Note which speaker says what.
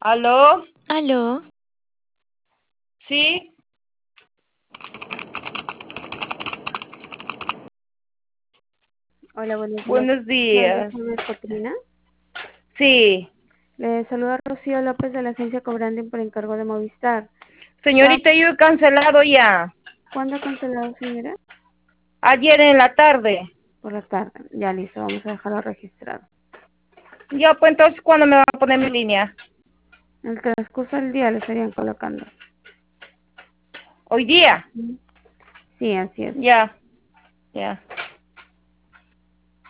Speaker 1: ¿Aló?
Speaker 2: Aló,
Speaker 1: ¿Sí?
Speaker 3: Hola, buenos días.
Speaker 1: Buenos
Speaker 3: Hablando
Speaker 1: días.
Speaker 3: con Escotrina.
Speaker 1: Sí.
Speaker 3: Le saluda Rocío López de la agencia Cobranding por encargo de Movistar.
Speaker 1: Señorita, yo he cancelado ya.
Speaker 3: ¿Cuándo ha cancelado, señora?
Speaker 1: Ayer en la tarde.
Speaker 3: Por la tarde. Ya listo, vamos a dejarlo registrado.
Speaker 1: Ya, pues entonces, ¿cuándo me van a poner mi línea?
Speaker 3: En el transcurso del día le estarían colocando.
Speaker 1: ¿Hoy día?
Speaker 3: Sí, así es.
Speaker 1: Ya, ya.